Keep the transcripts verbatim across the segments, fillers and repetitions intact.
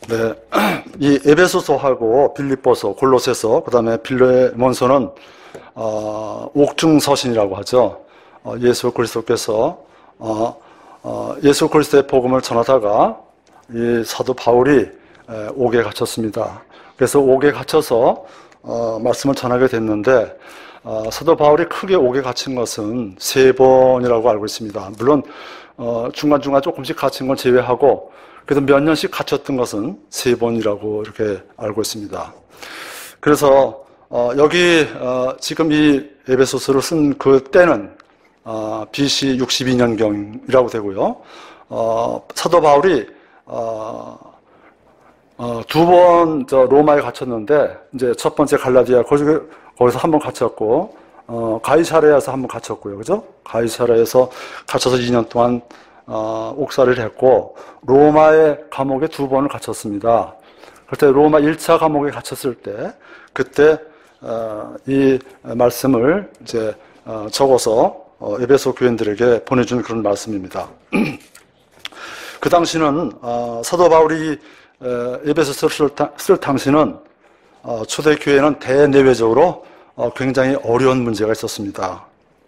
네, 이 에베소서하고 빌립보서, 골로새서, 그 다음에 빌레몬서는 어, 옥중서신이라고 하죠. 어, 예수 그리스도께서 어, 어, 예수 그리스도의 복음을 전하다가 이 사도 바울이 에, 옥에 갇혔습니다. 그래서 옥에 갇혀서 어, 말씀을 전하게 됐는데 어, 사도 바울이 크게 옥에 갇힌 것은 세 번이라고 알고 있습니다. 물론 어, 중간중간 조금씩 갇힌 걸 제외하고 그래도 몇 년씩 갇혔던 것은 세 번이라고 이렇게 알고 있습니다. 그래서 어, 여기 어, 지금 이 에베소서를 쓴 그 때는 어, 비씨 육십이 년경이라고 되고요. 어, 사도 바울이 어, 어, 두 번 로마에 갇혔는데 이제 첫 번째 갈라디아 거기, 거기서 한 번 갇혔고 어, 가이사랴에서 한 번 갇혔고요, 그죠? 가이사랴에서 갇혀서 이 년 동안 어, 옥살이를 했고 로마의 감옥에 두 번을 갇혔습니다. 그때 로마 일 차 감옥에 갇혔을 때 그때 어, 이 말씀을 이제 어, 적어서 어, 에베소 교인들에게 보내준 그런 말씀입니다. 그 당시는 어, 사도 바울이 에베소서를 쓸 당시는 어, 초대교회는 대내외적으로 어, 굉장히 어려운 문제가 있었습니다.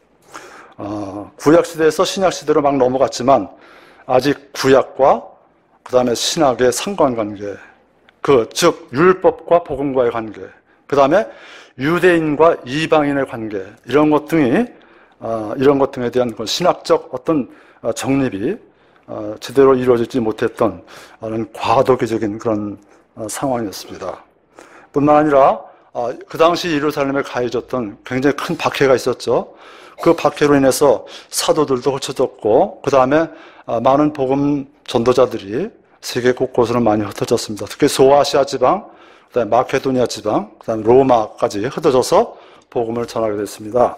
어, 구약시대에서 신약시대로 막 넘어갔지만 아직 구약과 그 다음에 신학의 상관관계, 그, 즉 율법과 복음과의 관계, 그 다음에 유대인과 이방인의 관계, 이런 것 등이 어, 이런 것 등에 대한 신학적 어떤 정립이 어, 제대로 이루어지지 못했던 어, 과도기적인 그런 어, 상황이었습니다. 뿐만 아니라 어, 그 당시 예루살렘에 가해졌던 굉장히 큰 박해가 있었죠. 그 박해로 인해서 사도들도 흩어졌고 그 다음에 어, 많은 복음 전도자들이 세계 곳곳으로 많이 흩어졌습니다. 특히 소아시아 지방, 그다음에 마케도니아 지방, 그다음에 로마까지 흩어져서 복음을 전하게 됐습니다.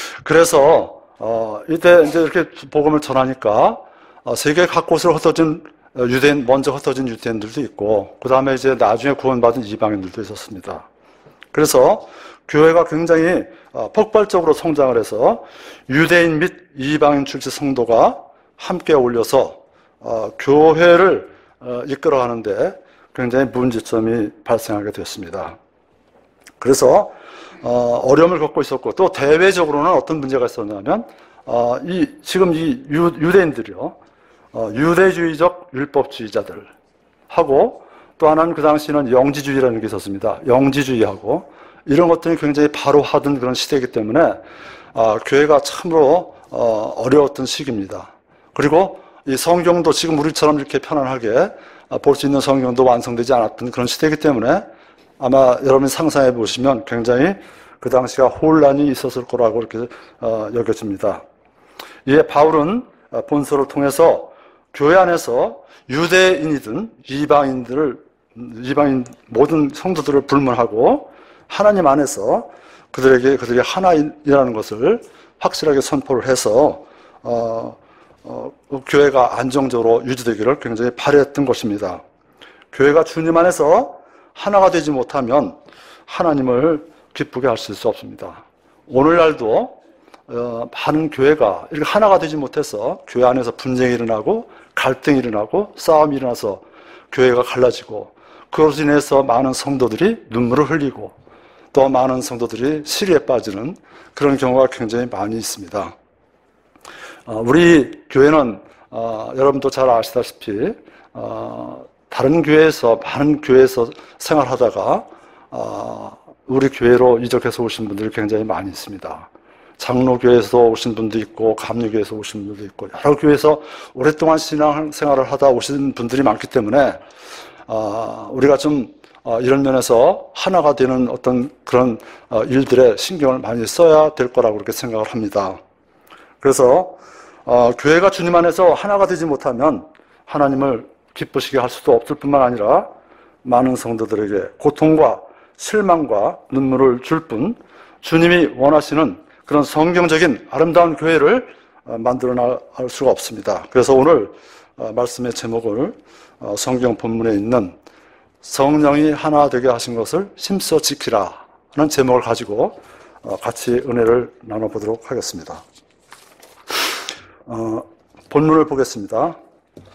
그래서 어, 이때 이제 이렇게 복음을 전하니까 어, 세계 각곳으로 흩어진 유대인, 먼저 흩어진 유대인들도 있고, 그 다음에 이제 나중에 구원받은 이방인들도 있었습니다. 그래서 교회가 굉장히 어, 폭발적으로 성장을 해서 유대인 및 이방인 출신 성도가 함께 어울려서 어, 교회를 어, 이끌어가는데 굉장히 문제점이 발생하게 되었습니다. 그래서 어, 어려움을 겪고 있었고 또 대외적으로는 어떤 문제가 있었냐면 어, 이 지금 이 유, 유대인들이요 어, 유대주의적 율법주의자들 하고 또 하나는 그 당시에는 영지주의라는 게 있었습니다. 영지주의하고 이런 것들이 굉장히 바로하던 그런 시대이기 때문에 어, 교회가 참으로 어, 어려웠던 시기입니다. 그리고 이 성경도 지금 우리처럼 이렇게 편안하게 볼 수 있는 성경도 완성되지 않았던 그런 시대이기 때문에 아마 여러분이 상상해 보시면 굉장히 그 당시가 혼란이 있었을 거라고 이렇게 어, 여겨집니다. 이에 바울은 본서를 통해서 교회 안에서 유대인이든 이방인들을 이방인 모든 성도들을 불문하고 하나님 안에서 그들에게 그들이 하나이라는 것을 확실하게 선포를 해서 어, 어, 교회가 안정적으로 유지되기를 굉장히 바랬던 것입니다. 교회가 주님 안에서 하나가 되지 못하면 하나님을 기쁘게 하실 수 없습니다. 오늘날도 어, 많은 교회가 이렇게 하나가 되지 못해서 교회 안에서 분쟁이 일어나고 갈등이 일어나고 싸움이 일어나서 교회가 갈라지고 그것으로 인해서 많은 성도들이 눈물을 흘리고 또 많은 성도들이 시리에 빠지는 그런 경우가 굉장히 많이 있습니다. 어, 우리 교회는 어, 여러분도 잘 아시다시피 어, 다른 교회에서 많은 교회에서 생활하다가 어, 우리 교회로 이적해서 오신 분들이 굉장히 많이 있습니다. 장로교회에서 오신 분도 있고 감리교회에서 오신 분도 있고 여러 교회에서 오랫동안 신앙생활을 하다 오신 분들이 많기 때문에 어, 우리가 좀 어, 이런 면에서 하나가 되는 어떤 그런 어, 일들에 신경을 많이 써야 될 거라고 그렇게 생각을 합니다. 그래서 어, 교회가 주님 안에서 하나가 되지 못하면 하나님을 기쁘시게 할 수도 없을 뿐만 아니라 많은 성도들에게 고통과 실망과 눈물을 줄 뿐 주님이 원하시는 그런 성경적인 아름다운 교회를 만들어 나갈 수가 없습니다. 그래서 오늘 말씀의 제목을 성경 본문에 있는 성령이 하나 되게 하신 것을 힘써 지키라 하는 제목을 가지고 같이 은혜를 나눠보도록 하겠습니다. 어, 본문을 보겠습니다.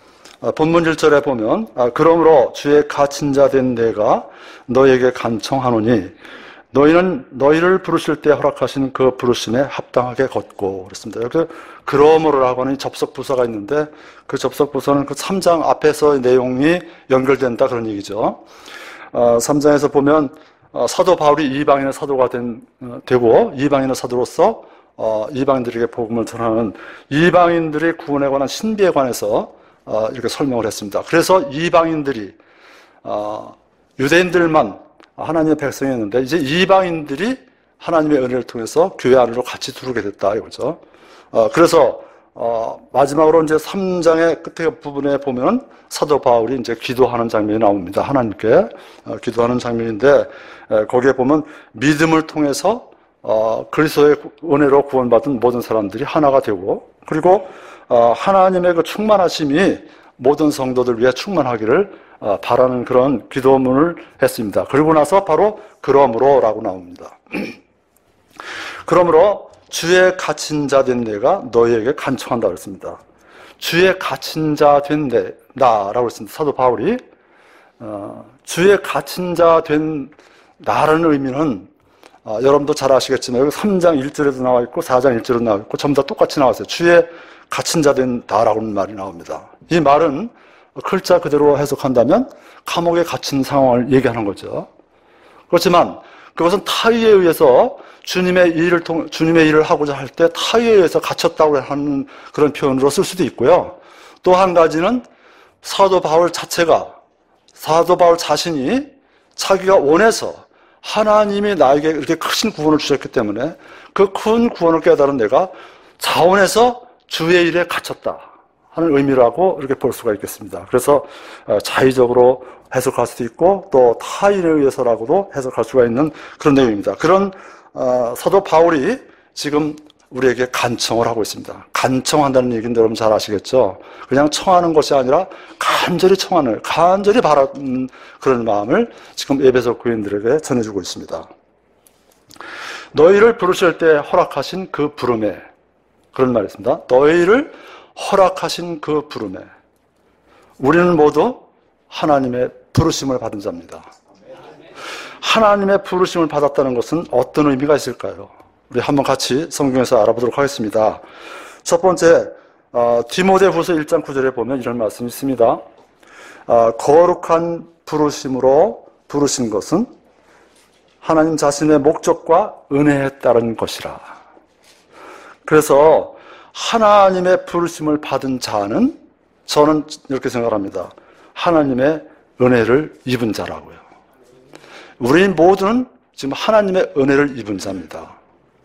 본문 일 절에 보면 그러므로 주의 갇힌 자 된 내가 너에게 간청하노니 너희는 너희를 부르실 때 허락하신 그 부르심에 합당하게 걷고 그랬습니다. 여기 그러므로라고 하는 접속 부사가 있는데 그 접속 부사는 그 삼 장 앞에서의 내용이 연결된다 그런 얘기죠. 어, 삼 장에서 보면 어, 사도 바울이 이방인의 사도가 된, 어, 되고 이방인의 사도로서 어, 이방인들에게 복음을 전하는 이방인들의 구원에 관한 신비에 관해서 어, 이렇게 설명을 했습니다. 그래서 이방인들이 어, 유대인들만 하나님의 백성이었는데 이제 이방인들이 하나님의 은혜를 통해서 교회 안으로 같이 들어오게 됐다 이거죠. 어, 그래서 어, 마지막으로 이제 삼 장의 끝에 부분에 보면 사도 바울이 이제 기도하는 장면이 나옵니다. 하나님께 어, 기도하는 장면인데 에, 거기에 보면 믿음을 통해서 어, 그리스도의 은혜로 구원받은 모든 사람들이 하나가 되고 그리고 어, 하나님의 그 충만하심이 모든 성도들 위해 충만하기를 어, 바라는 그런 기도문을 했습니다. 그리고 나서 바로 그러므로라고 나옵니다. 그러므로 주의 갇힌 자 된 내가 너희에게 간청한다 그랬습니다. 주의 갇힌 자 된 내, 나라고 했습니다. 사도 바울이 어, 주의 갇힌 자 된 나라는 의미는 어, 여러분도 잘 아시겠지만 여기 삼 장 일 절에도 나와 있고 사 장 일 절에도 나와 있고 전부 다 똑같이 나왔어요. 주의 갇힌 자 된 나라고는 말이 나옵니다. 이 말은 글자 그대로 해석한다면 감옥에 갇힌 상황을 얘기하는 거죠. 그렇지만 그것은 타의에 의해서 주님의 일을 통, 주님의 일을 하고자 할 때 타의에 의해서 갇혔다고 하는 그런 표현으로 쓸 수도 있고요. 또 한 가지는 사도 바울 자체가, 사도 바울 자신이 자기가 원해서 하나님이 나에게 이렇게 크신 구원을 주셨기 때문에 그 큰 구원을 깨달은 내가 자원해서 주의 일에 갇혔다 하는 의미라고 이렇게 볼 수가 있겠습니다. 그래서 자의적으로 해석할 수도 있고 또 타인에 의해서라고도 해석할 수가 있는 그런 내용입니다. 그런 어, 사도 바울이 지금 우리에게 간청을 하고 있습니다. 간청한다는 얘기는 여러분 잘 아시겠죠? 그냥 청하는 것이 아니라 간절히 청하는, 간절히 바라는 그런 마음을 지금 에베소 교인들에게 전해주고 있습니다. 너희를 부르실 때 허락하신 그 부름에, 그런 말이 있습니다. 너희를 허락하신 그 부름에 우리는 모두 하나님의 부르심을 받은 자입니다. 하나님의 부르심을 받았다는 것은 어떤 의미가 있을까요? 우리 한번 같이 성경에서 알아보도록 하겠습니다. 첫 번째, 어, 디모데후서 일 장 구 절에 보면 이런 말씀이 있습니다. 어, 거룩한 부르심으로 부르신 것은 하나님 자신의 목적과 은혜에 따른 것이라. 그래서 하나님의 부르심을 받은 자는 저는 이렇게 생각합니다. 하나님의 은혜를 입은 자라고요. 우리 모두는 지금 하나님의 은혜를 입은 자입니다.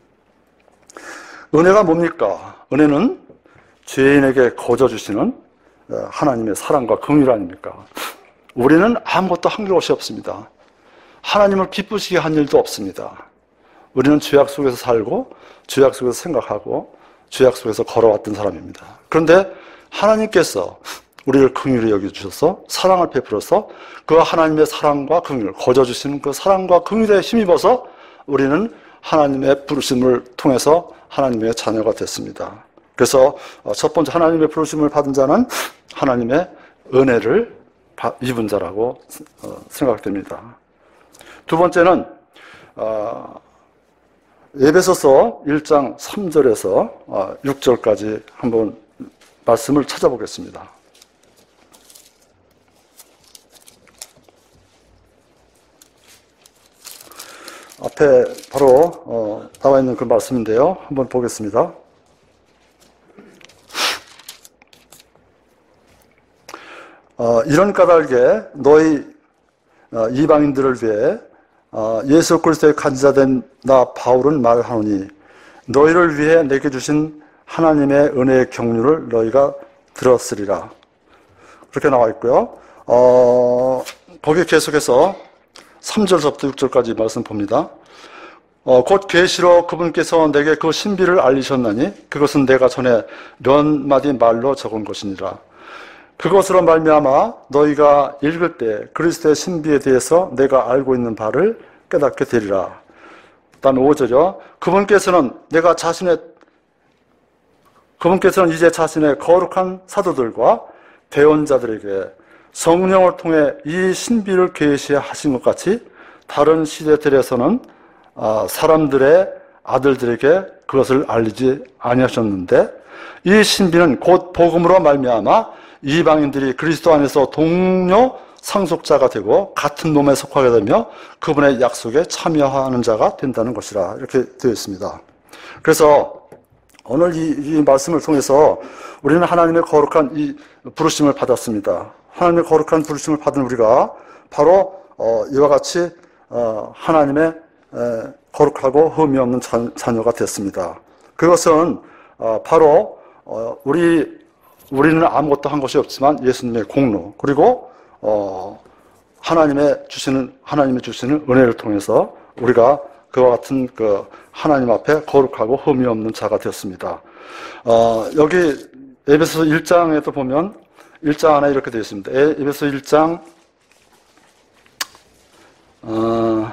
은혜가 뭡니까? 은혜는 죄인에게 거저 주시는 하나님의 사랑과 긍휼 아닙니까? 우리는 아무것도 한 것이 없습니다. 하나님을 기쁘시게 한 일도 없습니다. 우리는 죄악 속에서 살고 죄악 속에서 생각하고 죄악 속에서 걸어왔던 사람입니다. 그런데 하나님께서 우리를 긍휼히 여겨주셔서 사랑을 베풀어서 그 하나님의 사랑과 긍휼, 거저 주시는 그 사랑과 긍휼에 힘입어서 우리는 하나님의 부르심을 통해서 하나님의 자녀가 됐습니다. 그래서 첫 번째 하나님의 부르심을 받은 자는 하나님의 은혜를 입은 자라고 생각됩니다. 두 번째는 에베소서 일 장 삼 절에서 육 절까지 한번 말씀을 찾아보겠습니다. 앞에 바로 어, 나와 있는 그 말씀인데요. 한번 보겠습니다. 어, 이런 까닭에 너희 어, 이방인들을 위해 어, 예수 그리스도의 간지자된 나 바울은 말하노니 너희를 위해 내게 주신 하나님의 은혜의 경륜을 너희가 들었으리라. 그렇게 나와 있고요. 어, 거기에 계속해서 삼 절서부터 육 절까지 말씀 봅니다. 어, 곧 계시로 그분께서 내게 그 신비를 알리셨나니 그것은 내가 전에 몇 마디 말로 적은 것이니라. 그것으로 말미암아 너희가 읽을 때 그리스도의 신비에 대해서 내가 알고 있는 바를 깨닫게 되리라. 다음 오 절이요. 그분께서는 내가 자신의 그분께서는 이제 자신의 거룩한 사도들과 대언자들에게 성령을 통해 이 신비를 계시하신 것 같이 다른 시대들에서는 사람들의 아들들에게 그것을 알리지 아니하셨는데, 이 신비는 곧 복음으로 말미암아 이방인들이 그리스도 안에서 동료 상속자가 되고 같은 몸에 속하게 되며 그분의 약속에 참여하는 자가 된다는 것이라, 이렇게 되어 있습니다. 그래서 오늘 이, 이 말씀을 통해서 우리는 하나님의 거룩한 이 부르심을 받았습니다. 하나님의 거룩한 부르심을 받은 우리가 바로 어, 이와 같이 어, 하나님의 에, 거룩하고 흠이 없는 자, 자녀가 됐습니다. 그것은 어, 바로 어, 우리 우리는 아무것도 한 것이 없지만 예수님의 공로, 그리고 어, 하나님의 주시는 하나님의 주시는 은혜를 통해서 우리가 그와 같은 그 하나님 앞에 거룩하고 흠이 없는 자가 되었습니다. 어, 여기 에베소 일 장에도 보면 일 장 안에 이렇게 되어 있습니다. 에베소 일 장 어,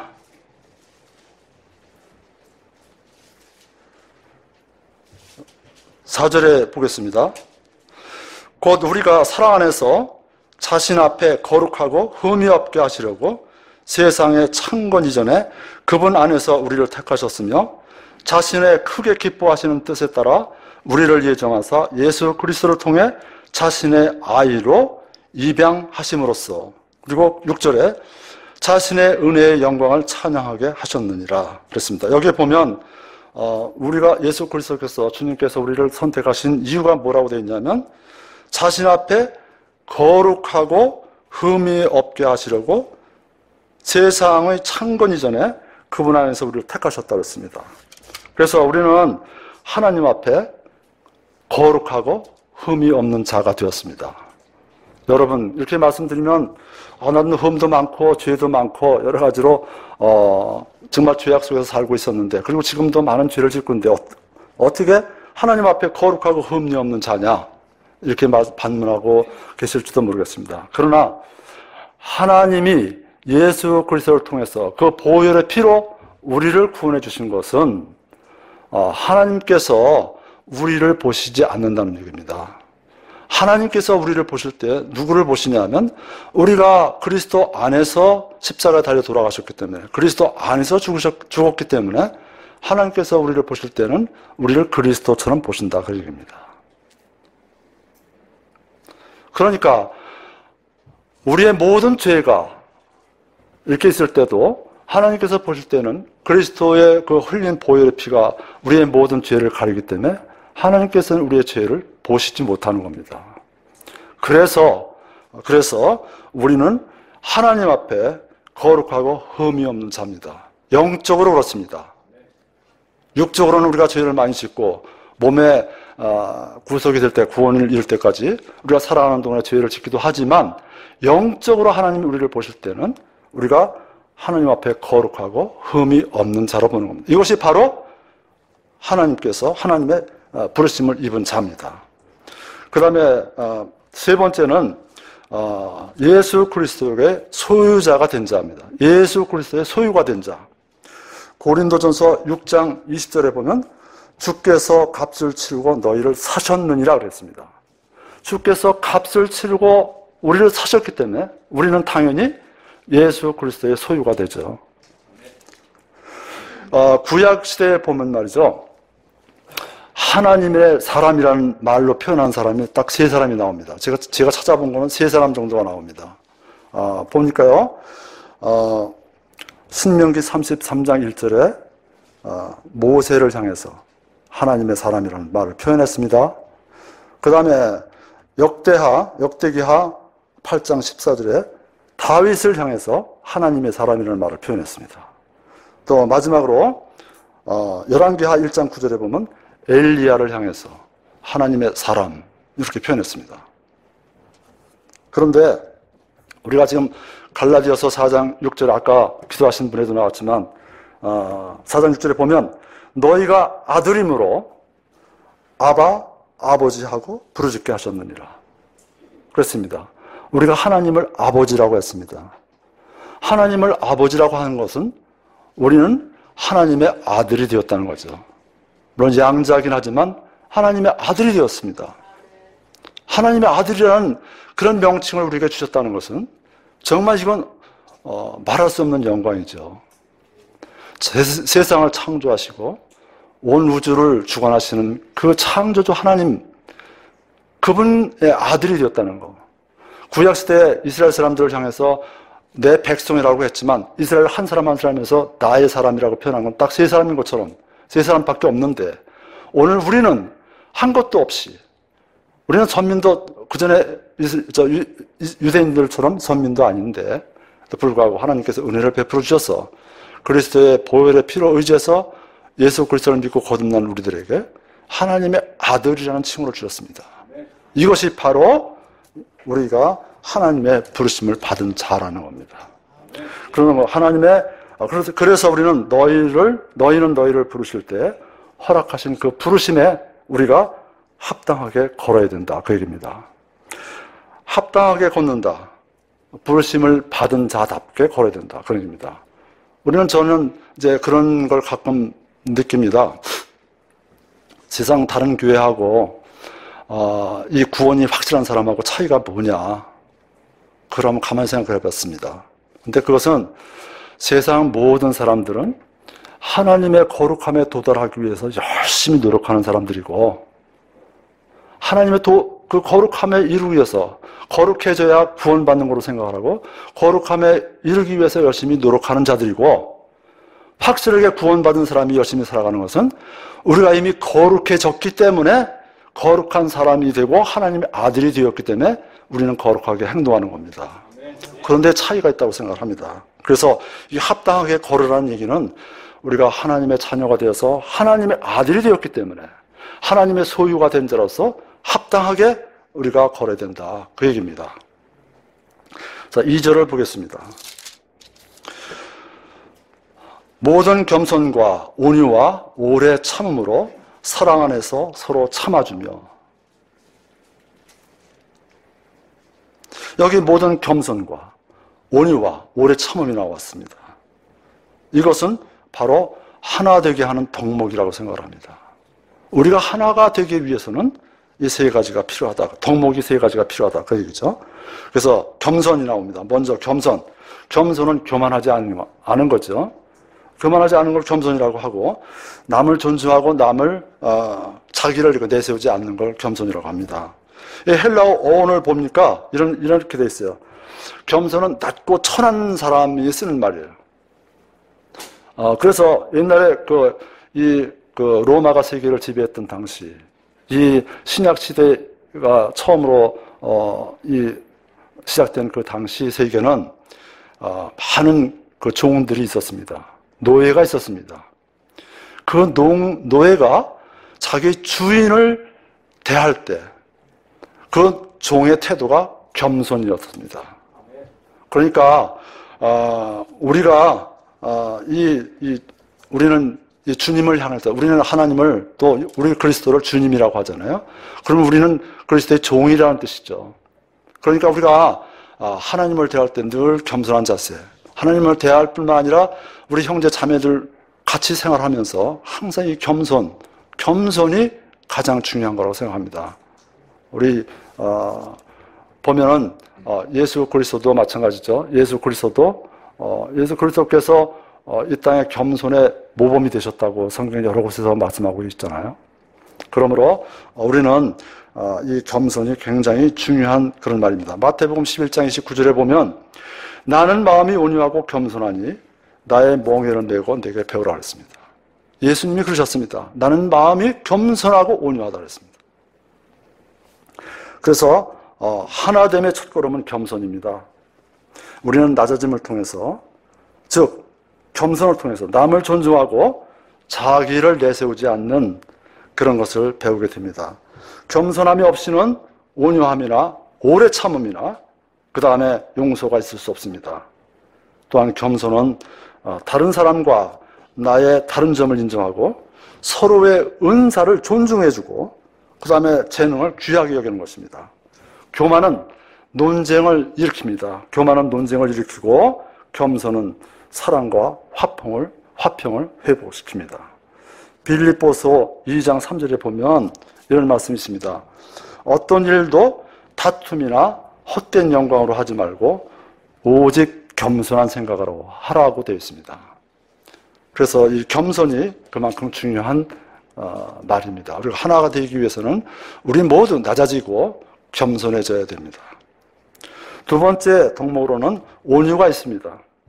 사 절에 보겠습니다. 곧 우리가 사랑 안에서 자신 앞에 거룩하고 흠이 없게 하시려고 세상의 창건 이전에 그분 안에서 우리를 택하셨으며 자신의 크게 기뻐하시는 뜻에 따라 우리를 예정하사 예수 그리스도를 통해 자신의 아이로 입양하심으로써, 그리고 육 절에 자신의 은혜의 영광을 찬양하게 하셨느니라 그랬습니다. 여기에 보면 어, 우리가 예수 그리스도께서 주님께서 우리를 선택하신 이유가 뭐라고 되어 있냐면 자신 앞에 거룩하고 흠이 없게 하시려고 세상의 창건 이전에 그분 안에서 우리를 택하셨다고 했습니다. 그래서 우리는 하나님 앞에 거룩하고 흠이 없는 자가 되었습니다. 여러분, 이렇게 말씀드리면 아, 나는 흠도 많고 죄도 많고 여러 가지로 어, 정말 죄악 속에서 살고 있었는데, 그리고 지금도 많은 죄를 짓고 있는데 어, 어떻게 하나님 앞에 거룩하고 흠이 없는 자냐, 이렇게 반문하고 계실지도 모르겠습니다. 그러나 하나님이 예수 그리스도를 통해서 그 보혈의 피로 우리를 구원해 주신 것은 어, 하나님께서 우리를 보시지 않는다는 얘기입니다. 하나님께서 우리를 보실 때 누구를 보시냐면 우리가 그리스도 안에서 십자가에 달려 돌아가셨기 때문에, 그리스도 안에서 죽으셨, 죽었기 때문에 하나님께서 우리를 보실 때는 우리를 그리스도처럼 보신다, 그 얘기입니다. 그러니까 우리의 모든 죄가 이렇게 있을 때도 하나님께서 보실 때는 그리스도의 그 흘린 보혈의 피가 우리의 모든 죄를 가리기 때문에 하나님께서는 우리의 죄를 보시지 못하는 겁니다. 그래서 그래서 우리는 하나님 앞에 거룩하고 흠이 없는 자입니다. 영적으로 그렇습니다. 육적으로는 우리가 죄를 많이 짓고 몸에 구속이 될 때, 구원을 이룰 때까지 우리가 살아가는 동안에 죄를 짓기도 하지만 영적으로 하나님이 우리를 보실 때는 우리가 하나님 앞에 거룩하고 흠이 없는 자로 보는 겁니다. 이것이 바로 하나님께서 하나님의 부르심을 입은 자입니다. 그 다음에 세 번째는 예수 그리스도의 소유자가 된 자입니다. 예수 그리스도의 소유가 된 자. 고린도전서 육 장 이십 절에 보면 주께서 값을 치르고 너희를 사셨느니라 그랬습니다. 주께서 값을 치르고 우리를 사셨기 때문에 우리는 당연히 예수 그리스도의 소유가 되죠. 어, 구약 시대에 보면 말이죠, 하나님의 사람이라는 말로 표현한 사람이 딱 세 사람이 나옵니다. 제가 제가 찾아본 거는 세 사람 정도가 나옵니다. 어, 보니까요, 어, 신명기 삼십삼 장 일 절에 어, 모세를 향해서 하나님의 사람이라는 말을 표현했습니다. 그 다음에 역대하, 역대기하 팔 장 십사 절에 다윗을 향해서 하나님의 사람이라는 말을 표현했습니다. 또 마지막으로 어, 열왕기하 일 장 구 절에 보면 엘리야를 향해서 하나님의 사람, 이렇게 표현했습니다. 그런데 우리가 지금 갈라디아서 사 장 육 절, 아까 기도하신 분에도 나왔지만 어, 사 장 육 절에 보면 너희가 아들임으로 아바, 아버지하고 부르짖게 하셨느니라 그랬습니다. 우리가 하나님을 아버지라고 했습니다. 하나님을 아버지라고 하는 것은 우리는 하나님의 아들이 되었다는 거죠. 물론 양자긴 하지만 하나님의 아들이 되었습니다. 하나님의 아들이라는 그런 명칭을 우리에게 주셨다는 것은 정말 이건 어, 말할 수 없는 영광이죠. 세, 세상을 창조하시고 온 우주를 주관하시는 그 창조주 하나님, 그분의 아들이 되었다는 거. 구약시대 이스라엘 사람들을 향해서 내 백성이라고 했지만 이스라엘 한 사람 한 사람에서 나의 사람이라고 표현한 건 딱 세 사람인 것처럼 세 사람밖에 없는데, 오늘 우리는 한 것도 없이, 우리는 선민도 그전에 유대인들처럼 선민도 아닌데 불구하고 하나님께서 은혜를 베풀어 주셔서 그리스도의 보혈의 피로 의지해서 예수 그리스도를 믿고 거듭난 우리들에게 하나님의 아들이라는 칭호를 주셨습니다. 이것이 바로 우리가 하나님의 부르심을 받은 자라는 겁니다. 그러면 하나님의, 그래서, 그래서 우리는 너희를, 너희는 너희를 부르실 때 허락하신 그 부르심에 우리가 합당하게 걸어야 된다. 그 얘기입니다. 합당하게 걷는다. 부르심을 받은 자답게 걸어야 된다. 그런 얘기입니다. 우리는 저는 이제 그런 걸 가끔 느낍니다. 세상 다른 교회하고, 어, 이 구원이 확실한 사람하고 차이가 뭐냐. 그걸 한번 가만히 생각해 봤습니다. 근데 그것은 세상 모든 사람들은 하나님의 거룩함에 도달하기 위해서 열심히 노력하는 사람들이고, 하나님의 도, 그 거룩함에 이루기 위해서, 거룩해져야 구원받는 거로 생각을 하고, 거룩함에 이르기 위해서 열심히 노력하는 자들이고, 확실하게 구원받은 사람이 열심히 살아가는 것은 우리가 이미 거룩해졌기 때문에 거룩한 사람이 되고 하나님의 아들이 되었기 때문에 우리는 거룩하게 행동하는 겁니다. 그런데 차이가 있다고 생각을 합니다. 그래서 이 합당하게 걸으라는 얘기는 우리가 하나님의 자녀가 되어서 하나님의 아들이 되었기 때문에 하나님의 소유가 된 자로서 합당하게 우리가 걸어야 된다. 그 얘기입니다. 자, 이 절을 보겠습니다. 모든 겸손과 온유와 오래 참음으로 사랑 안에서 서로 참아주며. 여기 모든 겸손과 온유와 오래 참음이 나왔습니다. 이것은 바로 하나 되게 하는 덕목이라고 생각을 합니다. 우리가 하나가 되기 위해서는 이 세 가지가 필요하다. 덕목이 세 가지가 필요하다. 그 얘기죠. 그래서 겸손이 나옵니다. 먼저 겸손. 겸손은 교만하지 않은 거죠. 교만하지 않은 걸 겸손이라고 하고, 남을 존중하고 남을 어, 자기를 내세우지 않는 걸 겸손이라고 합니다. 이 헬라어 어원을 보니까 이런 이렇게 돼 있어요. 겸손은 낮고 천한 사람이 쓰는 말이에요. 어, 그래서 옛날에 그 이 그 로마가 세계를 지배했던 당시, 이 신약 시대가 처음으로 어, 이 시작된 그 당시 세계는 어, 많은 그 종들이 있었습니다. 노예가 있었습니다. 그 노, 노예가 자기 주인을 대할 때 그 종의 태도가 겸손이었습니다. 그러니까 어, 우리가 어, 이, 이 우리는 이 주님을 향할 때, 우리는 하나님을, 또 우리 그리스도를 주님이라고 하잖아요. 그러면 우리는 그리스도의 종이라는 뜻이죠. 그러니까 우리가 하나님을 대할 때 늘 겸손한 자세, 하나님을 대할 뿐만 아니라 우리 형제 자매들 같이 생활하면서 항상 이 겸손, 겸손이 가장 중요한 거라고 생각합니다. 우리 어, 보면은 어, 예수 그리스도도 마찬가지죠. 예수 그리스도도 어, 예수 그리스도께서 어, 이 땅에 겸손의 모범이 되셨다고 성경 여러 곳에서 말씀하고 있잖아요. 그러므로 어, 우리는 어, 이 겸손이 굉장히 중요한 그런 말입니다. 마태복음 십일 장 이십구 절에 보면 나는 마음이 온유하고 겸손하니 나의 멍에를 메고 내게 배우라 그랬습니다. 예수님이 그러셨습니다. 나는 마음이 겸손하고 온유하다 그랬습니다. 그래서 어, 하나됨의 첫걸음은 겸손입니다. 우리는 낮아짐을 통해서, 즉 겸손을 통해서 남을 존중하고 자기를 내세우지 않는 그런 것을 배우게 됩니다. 겸손함이 없이는 온유함이나 오래 참음이나 그 다음에 용서가 있을 수 없습니다. 또한 겸손은 다른 사람과 나의 다른 점을 인정하고 서로의 은사를 존중해주고 그 다음에 재능을 귀하게 여기는 것입니다. 교만은 논쟁을 일으킵니다. 교만은 논쟁을 일으키고 겸손은 사랑과 화평을, 화평을 회복시킵니다. 빌립보서 이 장 삼 절에 보면 이런 말씀이 있습니다. 어떤 일도 다툼이나 헛된 영광으로 하지 말고 오직 겸손한 생각으로 하라고 되어 있습니다. 그래서 이 겸손이 그만큼 중요한 어, 말입니다. 그리고 하나가 되기 위해서는 우리 모두 낮아지고 겸손해져야 됩니다. 두 번째 덕목으로는 온유가 있습니다.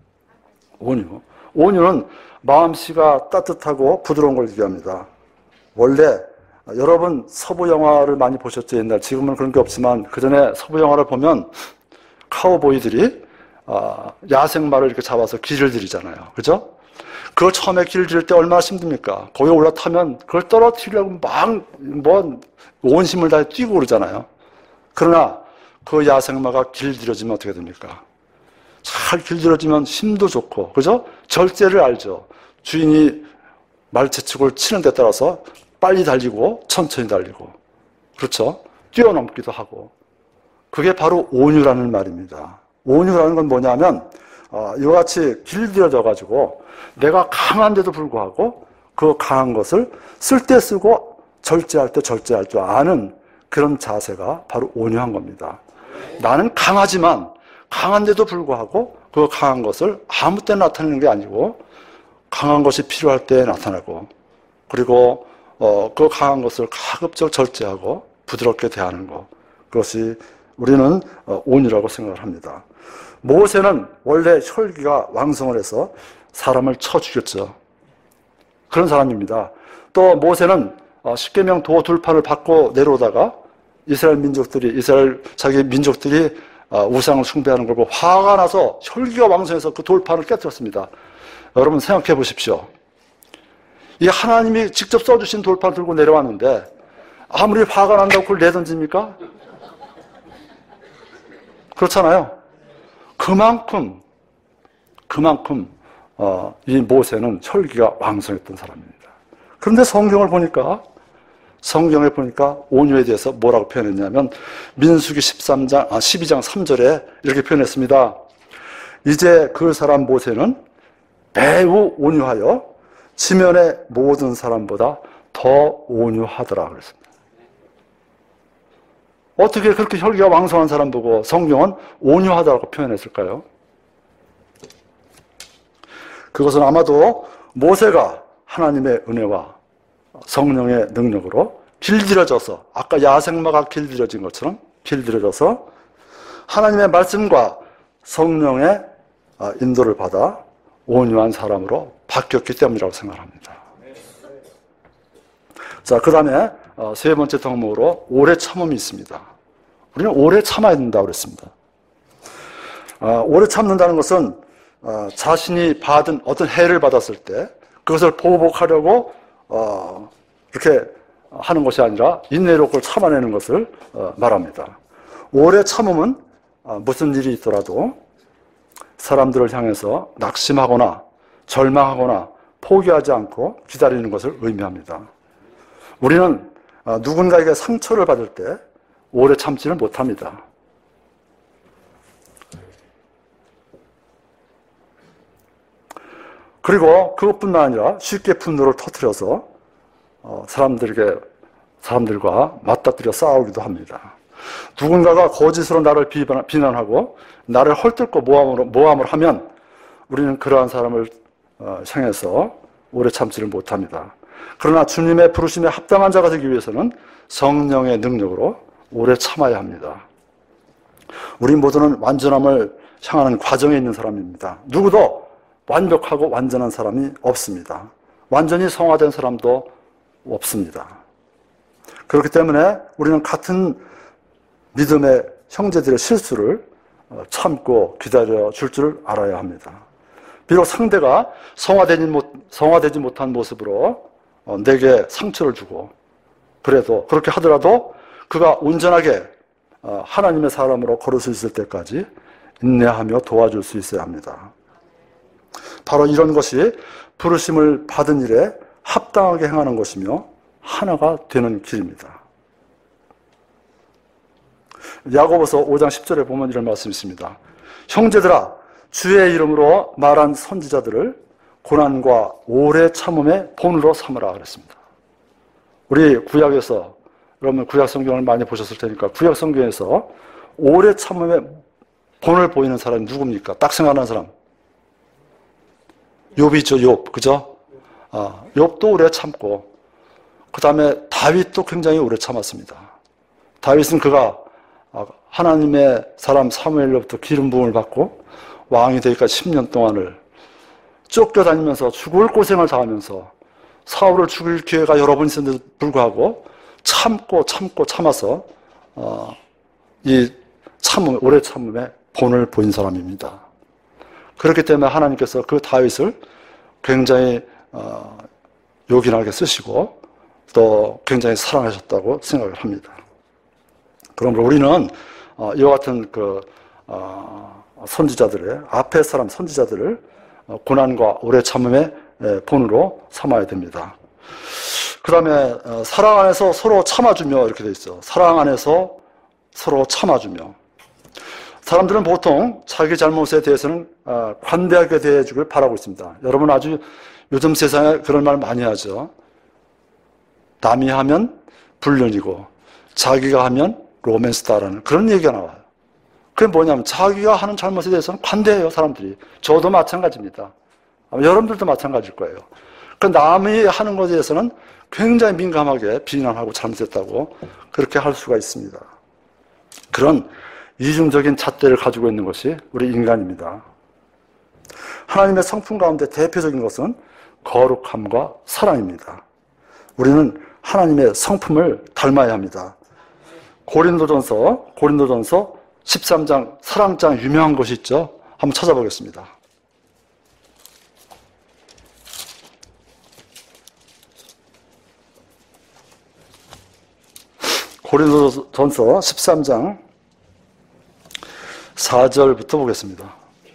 온유. 온유는 마음씨가 따뜻하고 부드러운 걸 얘기합니다. 원래 여러분 서부 영화를 많이 보셨죠? 옛날. 지금은 그런 게 없지만 그 전에 서부 영화를 보면 카우보이들이 야생마를 이렇게 잡아서 길을 들이잖아요. 그죠? 그걸 처음에 길을 들일 때 얼마나 힘듭니까? 거기에 올라타면 그걸 떨어뜨리려고 막, 뭐, 온 힘을 다해 뛰고 그러잖아요. 그러나 그 야생마가 길들여지면 어떻게 됩니까? 잘 길들여지면 힘도 좋고, 그죠? 절제를 알죠. 주인이 말재축을 치는 데 따라서 빨리 달리고 천천히 달리고, 그렇죠? 뛰어넘기도 하고. 그게 바로 온유라는 말입니다. 온유라는 건 뭐냐면 어, 이와 같이 길들여져 가지고 내가 강한데도 불구하고 그 강한 것을 쓸 때 쓰고 절제할 때 절제할 줄 아는 그런 자세가 바로 온유한 겁니다. 나는 강하지만 강한데도 불구하고 그 강한 것을 아무 때나 나타내는 게 아니고 강한 것이 필요할 때 나타나고, 그리고 어, 그 강한 것을 가급적 절제하고 부드럽게 대하는 것, 그것이 우리는 어, 온유라고 생각을 합니다. 모세는 원래 혈기가 왕성을 해서 사람을 쳐 죽였죠. 그런 사람입니다. 또 모세는 십계명 도 둘판을 받고 내려오다가 이스라엘 민족들이, 이스라엘 자기 민족들이 우상을 숭배하는 걸 보고 화가 나서 혈기가 왕성해서 그 돌판을 깨뜨렸습니다. 여러분 생각해 보십시오. 이 하나님이 직접 써주신 돌판 들고 내려왔는데 아무리 화가 난다고 그걸 내던집니까? 그렇잖아요. 그만큼, 그만큼, 어, 이 모세는 혈기가 왕성했던 사람입니다. 그런데 성경을 보니까, 성경에 보니까 온유에 대해서 뭐라고 표현했냐면, 민수기 십삼 장, 아, 십이 장 삼 절에 이렇게 표현했습니다. 이제 그 사람 모세는 매우 온유하여 지면의 모든 사람보다 더 온유하더라 그랬습니다. 어떻게 그렇게 혈기가 왕성한 사람 보고 성경은 온유하다고 표현했을까요? 그것은 아마도 모세가 하나님의 은혜와 성령의 능력으로 길들여져서, 아까 야생마가 길들여진 것처럼 길들여져서 하나님의 말씀과 성령의 인도를 받아 온유한 사람으로 바뀌었기 때문이라고 생각합니다. 자, 그 다음에 세 번째 덕목으로 오래 참음이 있습니다. 우리는 오래 참아야 된다고 그랬습니다. 오래 참는다는 것은 자신이 받은 어떤 해를 받았을 때 그것을 보복하려고 이렇게 하는 것이 아니라 인내로 그걸 참아내는 것을 말합니다. 오래 참음은 무슨 일이 있더라도 사람들을 향해서 낙심하거나 절망하거나 포기하지 않고 기다리는 것을 의미합니다. 우리는 누군가에게 상처를 받을 때 오래 참지는 못합니다. 그리고 그것뿐만 아니라 쉽게 분노를 터뜨려서 사람들에게, 사람들과 맞닥뜨려 싸우기도 합니다. 누군가가 거짓으로 나를 비난하고 나를 헐뜯고 모함으로, 모함을 하면 우리는 그러한 사람을 향해서 오래 참지를 못합니다. 그러나 주님의 부르심에 합당한 자가 되기 위해서는 성령의 능력으로 오래 참아야 합니다. 우리 모두는 완전함을 향하는 과정에 있는 사람입니다. 누구도 완벽하고 완전한 사람이 없습니다. 완전히 성화된 사람도 없습니다. 그렇기 때문에 우리는 같은 믿음의 형제들의 실수를 참고 기다려 줄 줄 알아야 합니다. 비록 상대가 성화되지, 못, 성화되지 못한 모습으로 내게 상처를 주고, 그래도 그렇게 하더라도 그가 온전하게 하나님의 사람으로 걸을 수 있을 때까지 인내하며 도와줄 수 있어야 합니다. 바로 이런 것이 부르심을 받은 일에 합당하게 행하는 것이며 하나가 되는 길입니다. 야고보서 오 장 십 절에 보면 이런 말씀이 있습니다. 형제들아, 주의 이름으로 말한 선지자들을 고난과 오래 참음의 본으로 삼으라 그랬습니다. 우리 구약에서 그러면 구약 성경을 많이 보셨을 테니까 구약 성경에서 오래 참음의 본을 보이는 사람이 누굽니까? 딱 생각나는 사람. 욥이죠, 욥. 그죠? 아, 욥도 오래 참고, 그 다음에 다윗도 굉장히 오래 참았습니다. 다윗은 그가 하나님의 사람 사무엘로부터 기름 부음을 받고 왕이 되기까지 십 년 동안을 쫓겨다니면서 죽을 고생을 당하면서 사울을 죽일 기회가 여러 번 있었는데도 불구하고 참고 참고 참아서 어, 이 참음, 오래 참음의 본을 보인 사람입니다. 그렇기 때문에 하나님께서 그 다윗을 굉장히 어, 요긴하게 쓰시고 또 굉장히 사랑하셨다고 생각을 합니다. 그러므로 우리는 어, 이와 같은 그 어, 선지자들의 앞에 사람 선지자들을 어, 고난과 오래 참음의 본으로 삼아야 됩니다. 그 다음에 어, 사랑 안에서 서로 참아주며 이렇게 돼 있어. 사랑 안에서 서로 참아주며. 사람들은 보통 자기 잘못에 대해서는 어, 관대하게 대해주길 바라고 있습니다. 여러분 아주 요즘 세상에 그런 말 많이 하죠. 남이 하면 불륜이고 자기가 하면 로맨스다라는 그런 얘기가 나와요. 그게 뭐냐면 자기가 하는 잘못에 대해서는 관대해요, 사람들이. 저도 마찬가지입니다. 여러분들도 마찬가지일 거예요. 그 남이 하는 것에 대해서는 굉장히 민감하게 비난하고 잘못했다고 그렇게 할 수가 있습니다. 그런 이중적인 잣대를 가지고 있는 것이 우리 인간입니다. 하나님의 성품 가운데 대표적인 것은 거룩함과 사랑입니다. 우리는 하나님의 성품을 닮아야 합니다. 고린도전서, 고린도전서 십삼 장 사랑장 유명한 것이 있죠. 한번 찾아보겠습니다. 고린도전서 십삼 장 사 절부터 보겠습니다.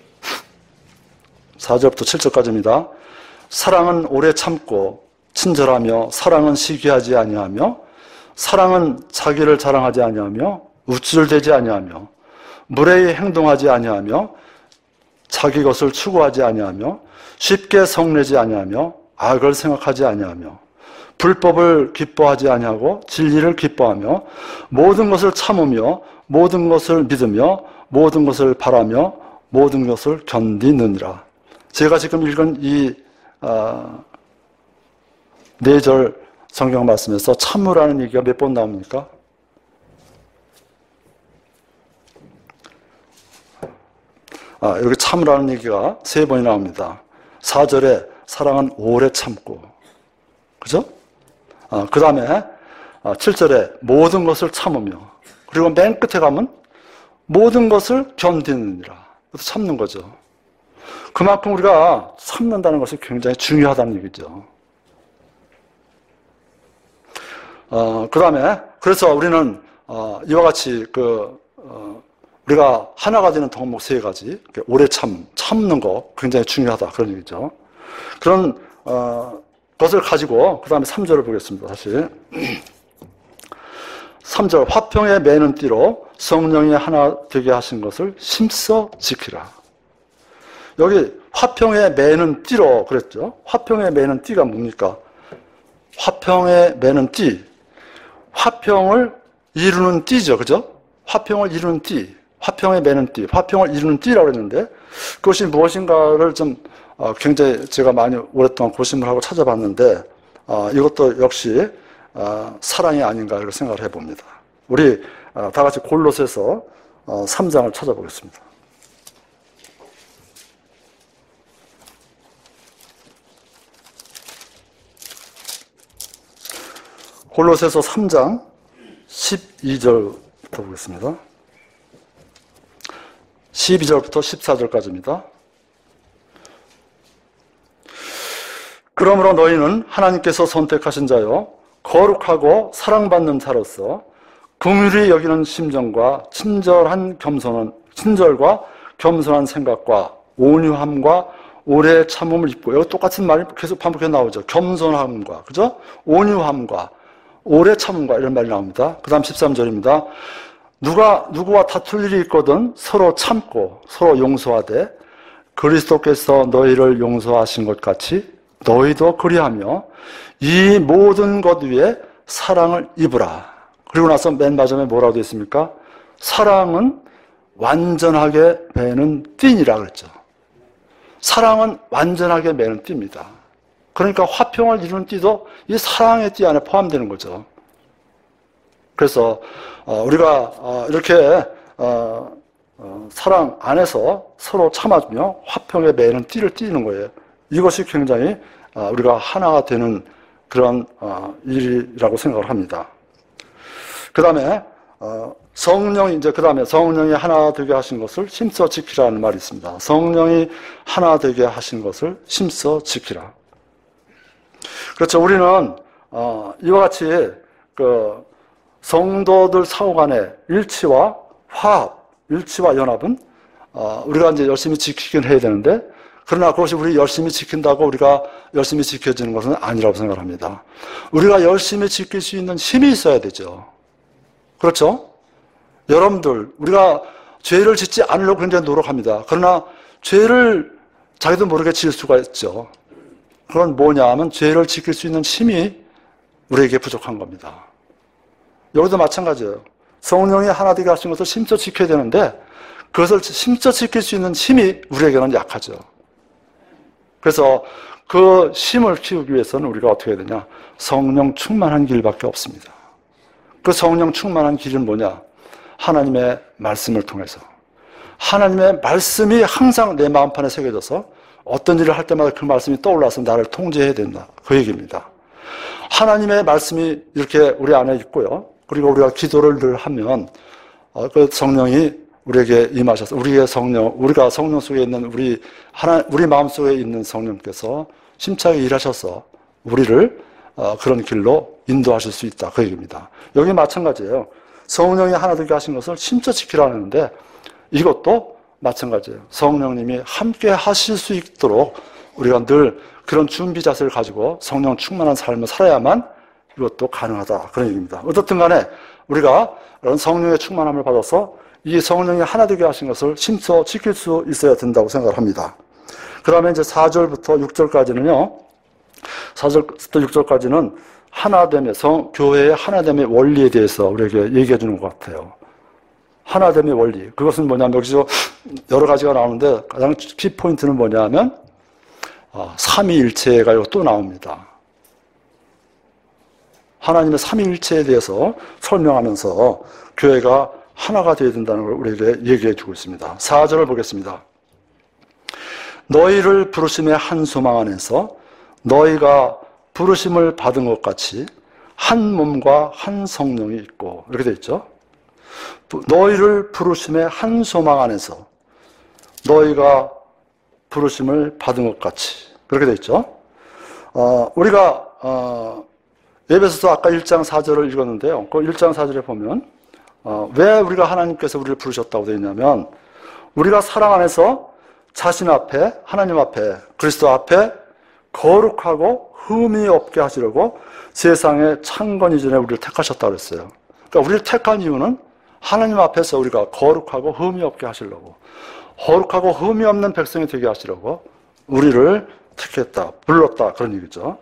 사 절부터 칠 절까지입니다. 사랑은 오래 참고 친절하며 사랑은 시기하지 아니하며 사랑은 자기를 자랑하지 아니하며 우쭐대지 아니하며 무례히 행동하지 아니하며 자기 것을 추구하지 아니하며 쉽게 성내지 아니하며 악을 생각하지 아니하며 불법을 기뻐하지 아니하고 진리를 기뻐하며 모든 것을 참으며 모든 것을 믿으며 모든 것을 바라며 모든 것을 견디느니라. 제가 지금 읽은 이 네 절 성경 말씀에서 참으라는 얘기가 몇 번 나옵니까? 아, 여기 참으라는 얘기가 세 번이 나옵니다. 사 절에 사랑은 오래 참고, 그죠? 아, 그 다음에 아, 칠 절에 모든 것을 참으며, 그리고 맨 끝에 가면 모든 것을 견디느니라. 참는 거죠. 그만큼 우리가 참는다는 것이 굉장히 중요하다는 얘기죠. 어, 그 다음에, 그래서 우리는, 어, 이와 같이, 그, 어, 우리가 하나가 되는 덕목 세 가지, 오래 참, 참는 거 굉장히 중요하다. 그런 얘기죠. 그런, 어, 것을 가지고, 그 다음에 삼 절을 보겠습니다. 다시. 삼 절, 화평에 매는 띠로 성령이 하나 되게 하신 것을 힘써 지키라. 여기 화평에 매는 띠로 그랬죠. 화평에 매는 띠가 뭡니까? 화평에 매는 띠. 화평을 이루는 띠죠. 그죠? 화평을 이루는 띠. 화평에 매는 띠. 화평을 이루는 띠라고 했는데 그것이 무엇인가를 좀 어, 굉장히 제가 많이 오랫동안 고심을 하고 찾아봤는데 어, 이것도 역시 어, 사랑이 아닌가 이렇게 생각을 해봅니다. 우리 어, 다 같이 골로새서 어, 삼 장을 찾아보겠습니다. 골로새서 삼 장 십이 절부터 보겠습니다. 십이 절부터 십사 절까지입니다. 그러므로 너희는 하나님께서 선택하신 자요 거룩하고 사랑받는 자로서 긍휼히 여기는 심정과 친절한 겸손한 친절과 겸손한 생각과 온유함과 오래 참음을 입고 여기 똑같은 말이 계속 반복해서 나오죠. 겸손함과 그죠? 온유함과 오래 참음과 이런 말이 나옵니다. 그 다음 십삼 절입니다. 누가 누구와 다툴 일이 있거든 서로 참고 서로 용서하되 그리스도께서 너희를 용서하신 것 같이 너희도 그리하며 이 모든 것 위에 사랑을 입으라. 그리고 나서 맨 마지막에 뭐라고 되어 있습니까? 사랑은 완전하게 매는 띠니라 그랬죠. 사랑은 완전하게 매는 띠입니다. 그러니까 화평을 이루는 띠도 이 사랑의 띠 안에 포함되는 거죠. 그래서 우리가 이렇게 사랑 안에서 서로 참아주며 화평에 매는 띠를 띠는 거예요. 이것이 굉장히 우리가 하나가 되는 그런 일이라고 생각을 합니다. 그 다음에 성령이 이제 그 다음에 성령이 하나 되게 하신 것을 힘써 지키라는 말이 있습니다. 성령이 하나 되게 하신 것을 힘써 지키라. 그렇죠. 우리는 어, 이와 같이 그 성도들 사후 간의 일치와 화합, 일치와 연합은 어, 우리가 이제 열심히 지키긴 해야 되는데, 그러나 그것이 우리 열심히 지킨다고 우리가 열심히 지켜지는 것은 아니라고 생각합니다. 우리가 열심히 지킬 수 있는 힘이 있어야 되죠. 그렇죠? 여러분들, 우리가 죄를 짓지 않으려고 굉장히 노력합니다. 그러나 죄를 자기도 모르게 지을 수가 있죠. 그건 뭐냐 하면 죄를 지킬 수 있는 힘이 우리에게 부족한 겁니다. 여기도 마찬가지예요. 성령이 하나 되게 하신 것을 힘써 지켜야 되는데 그것을 힘써 지킬 수 있는 힘이 우리에게는 약하죠. 그래서 그 힘을 키우기 위해서는 우리가 어떻게 해야 되냐? 성령 충만한 길밖에 없습니다. 그 성령 충만한 길은 뭐냐? 하나님의 말씀을 통해서. 하나님의 말씀이 항상 내 마음판에 새겨져서 어떤 일을 할 때마다 그 말씀이 떠올라서 나를 통제해야 된다. 그 얘기입니다. 하나님의 말씀이 이렇게 우리 안에 있고요. 그리고 우리가 기도를 늘 하면 그 성령이 우리에게 임하셔서 우리의 성령, 우리가 성령 속에 있는 우리 하나 우리 마음 속에 있는 성령께서 심차게 일하셔서 우리를 그런 길로 인도하실 수 있다. 그 얘기입니다. 여기 마찬가지예요. 성령이 하나 되게 하신 것을 심차 지키라는데 이것도 마찬가지예요. 성령님이 함께 하실 수 있도록 우리가 늘 그런 준비 자세를 가지고 성령 충만한 삶을 살아야만 이것도 가능하다. 그런 얘기입니다. 어떻든 간에 우리가 그런 성령의 충만함을 받아서 이 성령이 하나 되게 하신 것을 심써 지킬 수 있어야 된다고 생각을 합니다. 그 다음에 이제 사 절부터 육 절까지는요, 사 절부터 육 절까지는 하나됨의, 성, 교회의 하나됨의 원리에 대해서 우리에게 얘기해 주는 것 같아요. 하나됨의 원리. 그것은 뭐냐면, 여기서 여러 가지가 나오는데, 가장 키포인트는 뭐냐면, 어, 삼위일체가 또 나옵니다. 하나님의 삼위일체에 대해서 설명하면서 교회가 하나가 되어야 된다는 걸 우리에게 얘기해 주고 있습니다. 사 절을 보겠습니다. 너희를 부르심의 한 소망 안에서 너희가 부르심을 받은 것 같이 한 몸과 한 성령이 있고, 이렇게 되어 있죠. 너희를 부르심의 한 소망 안에서 너희가 부르심을 받은 것 같이, 그렇게 되어 있죠. 어, 우리가 어, 에베소서 아까 일 장 사 절을 읽었는데요. 그 일 장 사 절에 보면 어, 왜 우리가 하나님께서 우리를 부르셨다고 되어 있냐면, 우리가 사랑 안에서 자신 앞에, 하나님 앞에, 그리스도 앞에 거룩하고 흠이 없게 하시려고 세상에 창건이 전에 우리를 택하셨다고 그랬어요. 그러니까 우리를 택한 이유는 하나님 앞에서 우리가 거룩하고 흠이 없게 하시려고, 거룩하고 흠이 없는 백성이 되게 하시려고 우리를 택했다, 불렀다, 그런 얘기죠.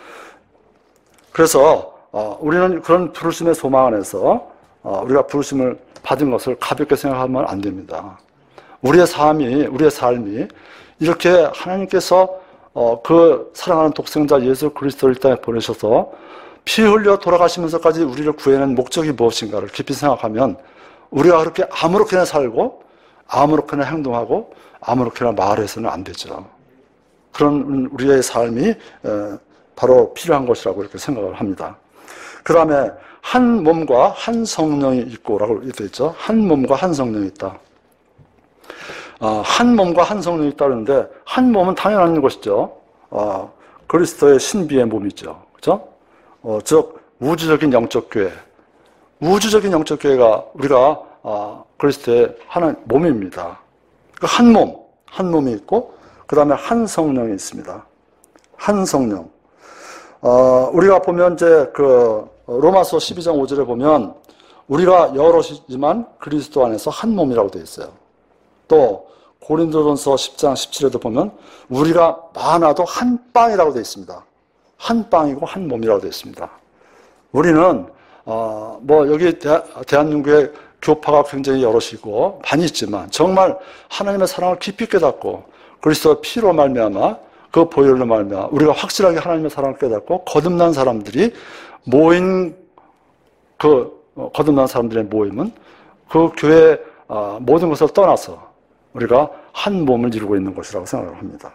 그래서 어, 우리는 그런 부르심의 소망 안에서 어, 우리가 부르심을 받은 것을 가볍게 생각하면 안 됩니다. 우리의 삶이, 우리의 삶이 이렇게 하나님께서 어, 그 사랑하는 독생자 예수 그리스도를 이 땅에 보내셔서 피 흘려 돌아가시면서까지 우리를 구해낸 목적이 무엇인가를 깊이 생각하면 우리가 그렇게 아무렇게나 살고 아무렇게나 행동하고 아무렇게나 말해서는 안 되죠. 그런 우리의 삶이 바로 필요한 것이라고 이렇게 생각을 합니다. 그 다음에 한 몸과 한 성령이 있고라고 되어 있죠. 한 몸과 한 성령이 있다. 어, 한 몸과 한 성령이 있다는데, 한 몸은 당연한 것이죠. 어, 그리스도의 신비의 몸이죠. 그죠? 어, 즉, 우주적인 영적 교회. 우주적인 영적 교회가 우리가, 어, 그리스도의 하나 몸입니다. 그 한 몸, 한 몸이 있고, 그 다음에 한 성령이 있습니다. 한 성령. 어, 우리가 보면 이제 그, 로마서 십이 장 오 절에 보면, 우리가 여럿이지만 그리스도 안에서 한 몸이라고 되어 있어요. 또, 고린도전서 십 장 십칠에도 보면 우리가 많아도 한 빵이라고 되어 있습니다. 한 빵이고 한 몸이라고 되어 있습니다. 우리는 어, 뭐 여기 대, 대한민국에 교파가 굉장히 여럿이고 많이 있지만 정말 하나님의 사랑을 깊이 깨닫고 그리스도의 피로 말미암아 그 보혈로 말미암아 우리가 확실하게 하나님의 사랑을 깨닫고 거듭난 사람들이 모인 그 거듭난 사람들의 모임은 그 교회 모든 것을 떠나서 우리가 한 몸을 이루고 있는 것이라고 생각을 합니다.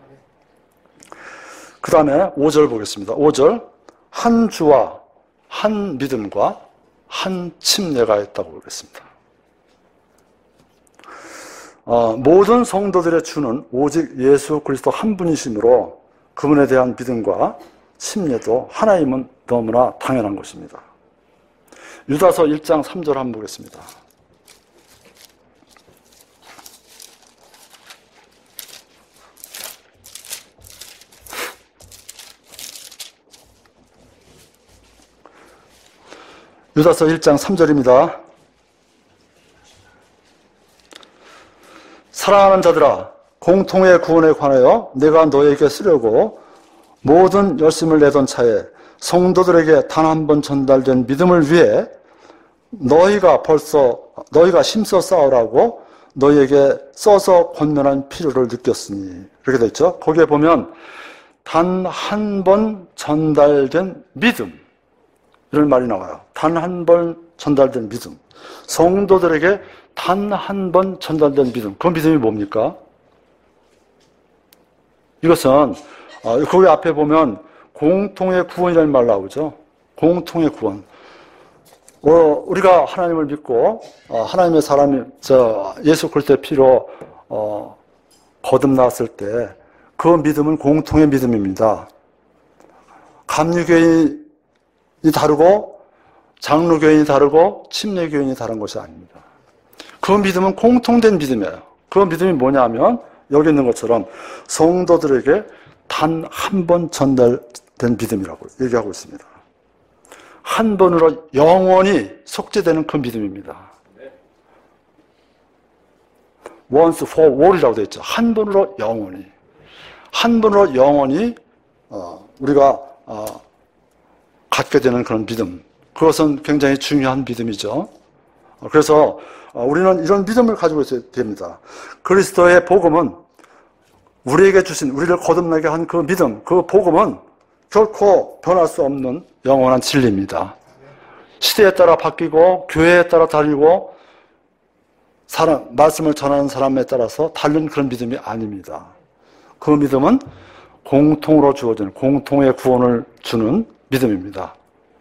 그 다음에 오 절 보겠습니다. 오 절 한 주와 한 믿음과 한 침례가 있다고 보겠습니다. 어, 모든 성도들의 주는 오직 예수 그리스도 한 분이시므로 그분에 대한 믿음과 침례도 하나임은 너무나 당연한 것입니다. 유다서 일 장 삼 절 한번 보겠습니다. 유다서 일 장 삼 절입니다. 사랑하는 자들아, 공통의 구원에 관하여 내가 너에게 쓰려고 모든 열심을 내던 차에 성도들에게 단 한 번 전달된 믿음을 위해 너희가 벌써 너희가 힘써 싸우라고 너희에게 써서 권면한 필요를 느꼈으니 이렇게 되어 있죠. 거기에 보면 단 한 번 전달된 믿음 이런 말이 나와요. 단 한 번 전달된 믿음. 성도들에게 단 한 번 전달된 믿음. 그 믿음이 뭡니까? 이것은 거기 앞에 보면 공통의 구원이라는 말 나오죠. 공통의 구원. 어, 우리가 하나님을 믿고 어, 하나님의 사람이 저 예수 그리스도의 피로 어, 거듭났을 때 그 믿음은 공통의 믿음입니다. 감리교인이 다르고 장로교인이 다르고 침례교인이 다른 것이 아닙니다. 그 믿음은 공통된 믿음이에요. 그 믿음이 뭐냐면 여기 있는 것처럼 성도들에게 단 한 번 전달된 믿음이라고 얘기하고 있습니다. 한 번으로 영원히 속죄되는 그 믿음입니다. once for all이라고 되어 있죠. 한 번으로 영원히. 한 번으로 영원히 어, 우리가 어, 갖게 되는 그런 믿음. 그것은 굉장히 중요한 믿음이죠. 어, 그래서 어, 우리는 이런 믿음을 가지고 있어야 됩니다. 그리스도의 복음은 우리에게 주신, 우리를 거듭나게 한 그 믿음, 그 복음은 결코 변할 수 없는 영원한 진리입니다. 시대에 따라 바뀌고 교회에 따라 달리고 사람, 말씀을 전하는 사람에 따라서 다른 그런 믿음이 아닙니다. 그 믿음은 공통으로 주어지는 공통의 구원을 주는 믿음입니다.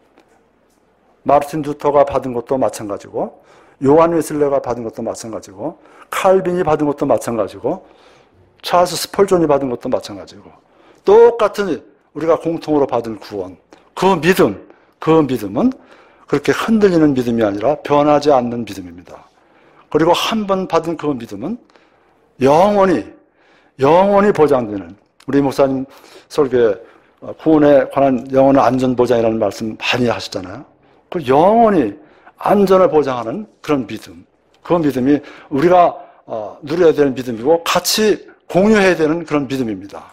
마르틴 루터가 받은 것도 마찬가지고 요한 웨슬레가 받은 것도 마찬가지고 칼빈이 받은 것도 마찬가지고 찰스 스펄전이 받은 것도 마찬가지고 똑같은 우리가 공통으로 받은 구원, 그 믿음, 그 믿음은 그렇게 흔들리는 믿음이 아니라 변하지 않는 믿음입니다. 그리고 한 번 받은 그 믿음은 영원히, 영원히 보장되는, 우리 목사님 설교에 구원에 관한 영원한 안전보장이라는 말씀 많이 하시잖아요. 그 영원히 안전을 보장하는 그런 믿음, 그 믿음이 우리가 누려야 되는 믿음이고 같이 공유해야 되는 그런 믿음입니다.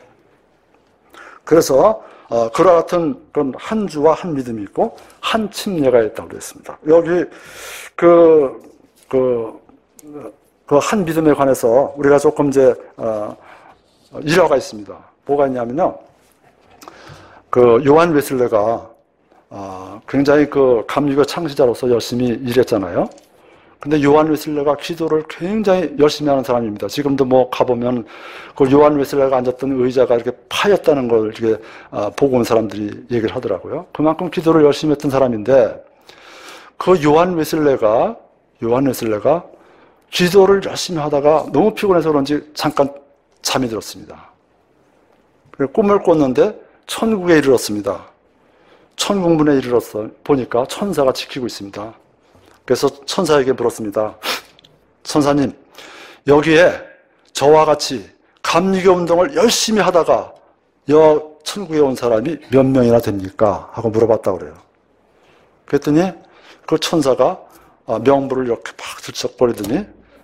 그래서 어, 그와 같은 그런 한 주와 한 믿음이 있고 한 침례가 있다고 그랬습니다. 여기 그 그 그 한 믿음에 관해서 우리가 조금 이제 어, 일화가 있습니다. 뭐가 있냐면요, 그 요한 웨슬레가 어, 굉장히 그 감리교 창시자로서 열심히 일했잖아요. 근데 요한 웨슬레가 기도를 굉장히 열심히 하는 사람입니다. 지금도 뭐 가보면 그 요한 웨슬레가 앉았던 의자가 이렇게 파였다는 걸 이렇게 보고 온 사람들이 얘기를 하더라고요. 그만큼 기도를 열심히 했던 사람인데 그 요한 웨슬레가 요한 웨슬레가 기도를 열심히 하다가 너무 피곤해서 그런지 잠깐 잠이 들었습니다. 꿈을 꿨는데 천국에 이르렀습니다. 천국문에 이르렀어 보니까 천사가 지키고 있습니다. 그래서 천사에게 물었습니다. 천사님, 여기에 저와 같이 감리교 운동을 열심히 하다가 여 천국에 온 사람이 몇 명이나 됩니까? 하고 물어봤다고 그래요. 그랬더니 그 천사가 명부를 이렇게 막 들썩거리더니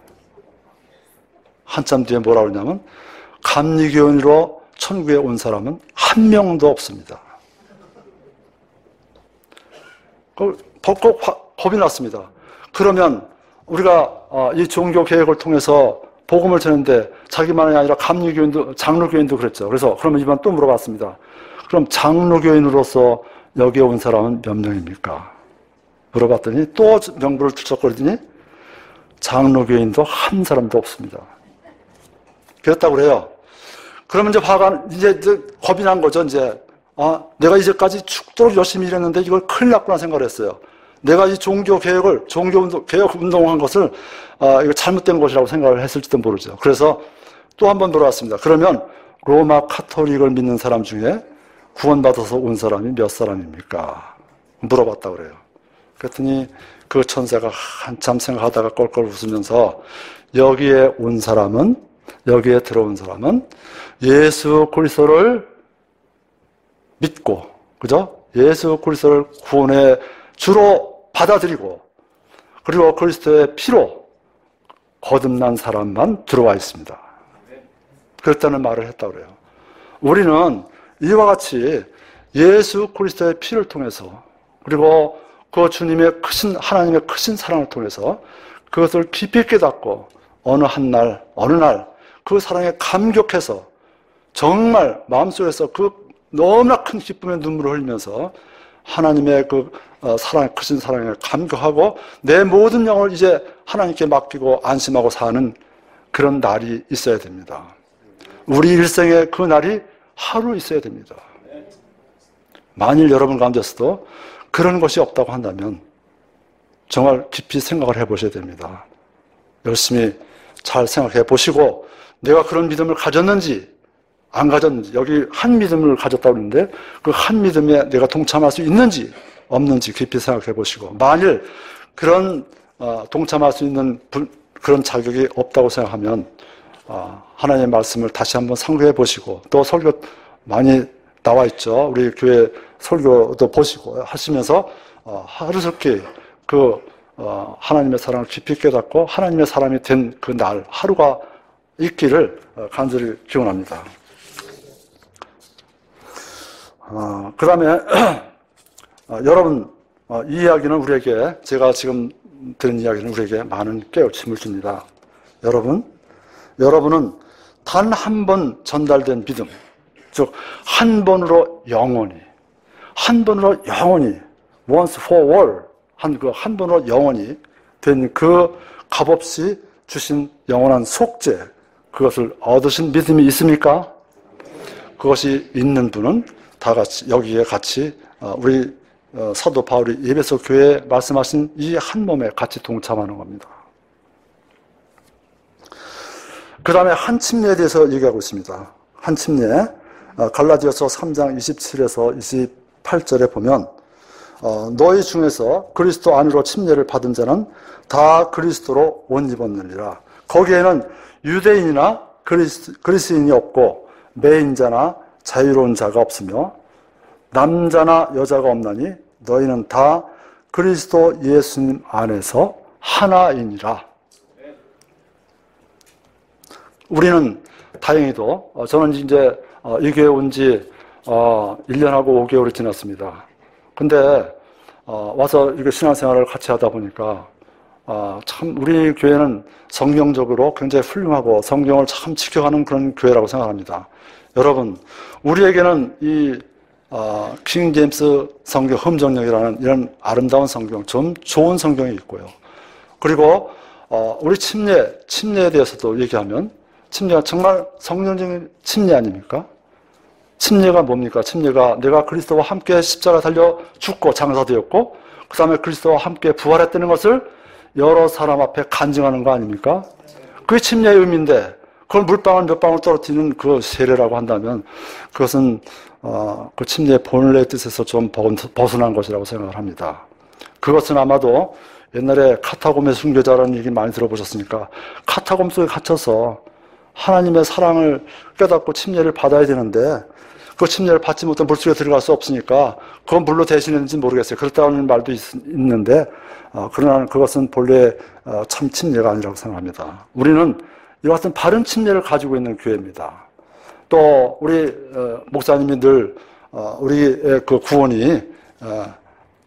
한참 뒤에 뭐라 그러냐면 감리교인으로 천국에 온 사람은 한 명도 없습니다. 벅벅 겁이 났습니다. 그러면 우리가 이 종교 개혁을 통해서 복음을 전했는데 자기만이 아니라 감리교인도 장로교인도 그랬죠. 그래서 그러면 이번 또 물어봤습니다. 그럼 장로교인으로서 여기에 온 사람은 몇 명입니까? 물어봤더니 또 명부를 들썩거리더니 장로교인도 한 사람도 없습니다. 그랬다고 그래요. 그러면 이제 화가, 이제, 이제 겁이 난 거죠, 이제. 아, 내가 이제까지 죽도록 열심히 일했는데 이걸 큰일 났구나 생각을 했어요. 내가 이 종교 개혁을, 종교 운동, 개혁 운동한 것을, 아, 이거 잘못된 것이라고 생각을 했을지도 모르죠. 그래서 또 한 번 물어봤습니다. 그러면 로마 카톨릭을 믿는 사람 중에 구원받아서 온 사람이 몇 사람입니까? 물어봤다고 그래요. 그랬더니 그 천사가 한참 생각하다가 껄껄 웃으면서 여기에 온 사람은, 여기에 들어온 사람은 예수 그리스도를 믿고, 그죠? 예수 그리스도를 구원의 주로 받아들이고, 그리고 그리스도의 피로 거듭난 사람만 들어와 있습니다. 그렇다는 말을 했다고 그래요. 우리는 이와 같이 예수 그리스도의 피를 통해서, 그리고 그 주님의 크신, 하나님의 크신 사랑을 통해서 그것을 깊이 깨닫고 어느 한 날, 어느 날 그 사랑에 감격해서 정말 마음속에서 그 너무나 큰 기쁨의 눈물을 흘리면서 하나님의 그 사랑에, 크신 사랑에 감격하고 내 모든 영을 이제 하나님께 맡기고 안심하고 사는 그런 날이 있어야 됩니다. 우리 일생에 그 날이 하루 있어야 됩니다. 만일 여러분 가운데서도 그런 것이 없다고 한다면 정말 깊이 생각을 해보셔야 됩니다. 열심히 잘 생각해 보시고 내가 그런 믿음을 가졌는지 안 가졌는지, 여기 한 믿음을 가졌다고 그러는데 그 한 믿음에 내가 동참할 수 있는지 없는지 깊이 생각해 보시고, 만일 그런 어, 동참할 수 있는 부, 그런 자격이 없다고 생각하면 어, 하나님의 말씀을 다시 한번 상고해 보시고, 또 설교 많이 나와 있죠. 우리 교회 설교도 보시고 하시면서 어, 하루속히 그 어, 하나님의 사랑을 깊이 깨닫고 하나님의 사람이 된 그 날 하루가 있기를 어, 간절히 기원합니다. 어, 그 다음에 어, 여러분 어, 이 이야기는 우리에게, 제가 지금 들은 이야기는 우리에게 많은 깨우침을 줍니다. 여러분, 여러분은 단 한 번 전달된 믿음, 즉 한 번으로 영원히, 한 번으로 영원히, once for all, 한 그 한 번으로 영원히 된 그 값없이 주신 영원한 속죄, 그것을 얻으신 믿음이 있습니까? 그것이 있는 분은 다 같이 여기에 같이 우리 사도 바울이 에베소 교회에 말씀하신 이 한 몸에 같이 동참하는 겁니다. 그 다음에 한 침례에 대해서 얘기하고 있습니다. 한 침례, 갈라디아서 삼 장 이십칠에서 이십팔 절에 보면 너희 중에서 그리스도 안으로 침례를 받은 자는 다 그리스도로 옷 입었느니라. 거기에는 유대인이나 그리스, 그리스인이 없고 매인자나 자유로운 자가 없으며 남자나 여자가 없나니 너희는 다 그리스도 예수님 안에서 하나이니라. 우리는 다행히도, 저는 이제 이 교회에 온 지 일 년하고 오 개월이 지났습니다. 근데 와서 이거 신앙생활을 같이 하다 보니까 참 우리 교회는 성경적으로 굉장히 훌륭하고 성경을 참 지켜가는 그런 교회라고 생각합니다. 여러분, 우리에게는 이 어, 킹 제임스 성경 흠정령이라는 이런 아름다운 성경, 좀 좋은 성경이 있고요. 그리고 어, 우리 침례, 침례에 대해서도 얘기하면 침례가 정말 성령적인 침례 아닙니까? 침례가 뭡니까? 침례가 내가 그리스도와 함께 십자가 달려 죽고 장사되었고 그 다음에 그리스도와 함께 부활했다는 것을 여러 사람 앞에 간증하는 거 아닙니까? 그게 침례의 의미인데 그걸 물방울 몇 방울 떨어뜨리는 그 세례라고 한다면 그것은 어, 그 침례의 본래의 뜻에서 좀 벗어난 것이라고 생각을 합니다. 그것은 아마도 옛날에 카타콤의 순교자라는 얘기 많이 들어보셨으니까 카타콤 속에 갇혀서 하나님의 사랑을 깨닫고 침례를 받아야 되는데 그 침례를 받지 못한 물속에 들어갈 수 없으니까 그건 물로 대신했는지 모르겠어요. 그렇다는 말도 있, 있는데 어, 그러나 그것은 본래 어, 참 침례가 아니라고 생각합니다. 우리는 이와 같은 바른 침례를 가지고 있는 교회입니다. 또 우리 어, 목사님이 늘 어, 우리의 그 구원이 어,